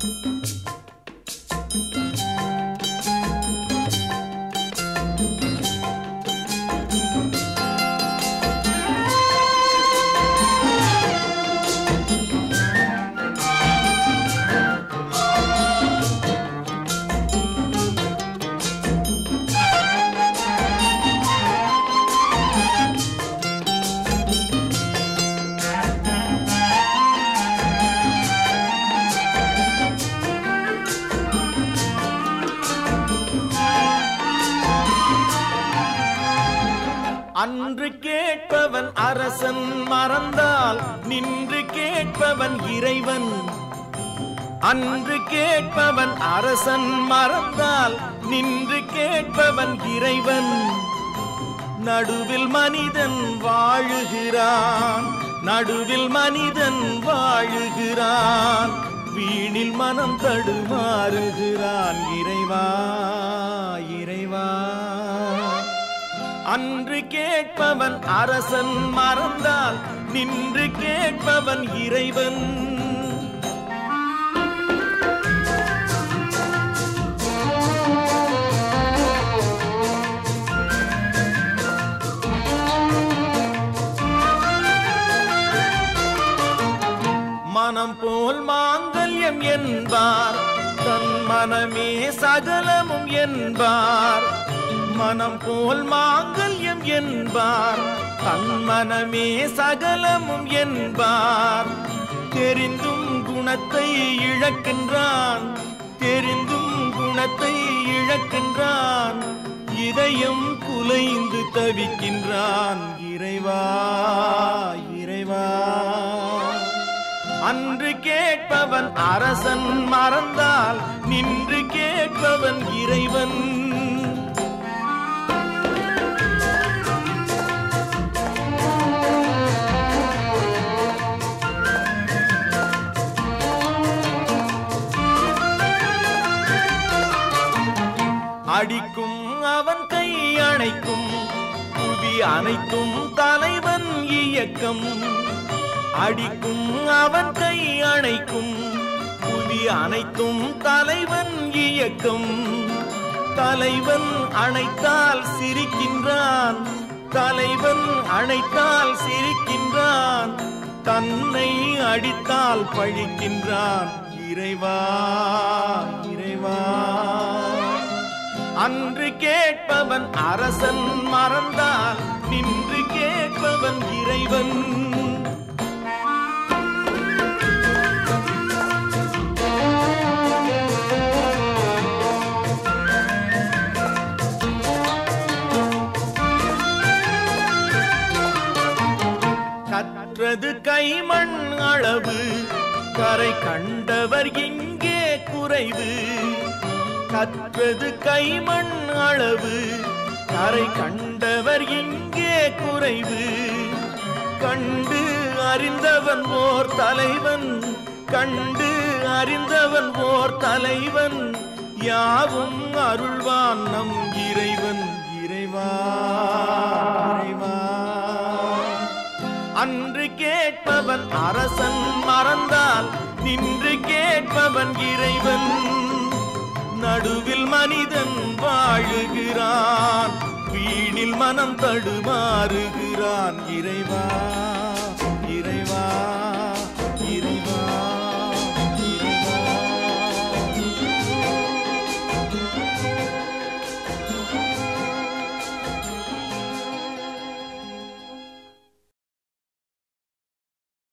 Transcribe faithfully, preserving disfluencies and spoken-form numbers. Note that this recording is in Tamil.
அன்று கேட்பவன் அரசன் மறந்தால் நின்று கேட்பவன் இறைவன். அன்று கேட்பவன் அரசன் மறந்தால் நின்று கேட்பவன் இறைவன். நடுவில் மனிதன் வாழுகிறான், நடுவில் மனிதன் வாழுகிறான். வீணில் மனம் தடுமாறுகிறான். இறைவா இறைவா. அன்று கேட்பவன் அரசன் மறந்தால் நின்று கேட்பவன் இறைவன். மனம் போல் மாங்கல்யம் என்பார், தன் மனமே சகலமும் என்பார். மனம் போல் மாங்கல்யம் என்பார், தன் மனமே சகலமும் என்பார். தெரிந்தும் குணத்தை இழக்கின்றான், தெரிந்தும் குணத்தை இழக்கின்றான். இதயம் குலைந்து தவிக்கின்றான். இறைவா இறைவா. அன்று கேட்பவன் அரசன் மறந்தால் நின்று கேட்பவன் இறைவன். அடிக்கும் அவன் கை அணைக்கும் புவி அனைத்தும் தலைவன் இயக்கம். அடிக்கும் அவன் கை அணைக்கும் புவி அனைத்தும் தலைவன் இயக்கம். தலைவன் அணைத்தால் சிரிக்கின்றான், தலைவன் அணைத்தால் சிரிக்கின்றான். தன்னை அடித்தால் பழிக்கின்றான். இறைவா இறைவா. அன்று கேட்பவன் அரசன் மறந்தால் நின்று கேட்பவன் இறைவன். கற்றது கைமண் அளவு, கரை கண்டவர் இங்கே குறைவு. கற்றது கைமண் அளவு, கரை கண்டவர் இங்கே குறைவு. கண்டு அறிந்தவன் ஓர் தலைவன், கண்டு அறிந்தவன் ஓர் தலைவன். யாவும் அருள்வான் நம் இறைவன். இறைவா இறைவா. அன்று கேட்பவன் அரசன் மறந்தால் நின்று கேட்பவன் இறைவன். நடுவில் மனிதன் வாழுகிறான், வீணில் மனம் தடுமாறுகிறான். இறைவா.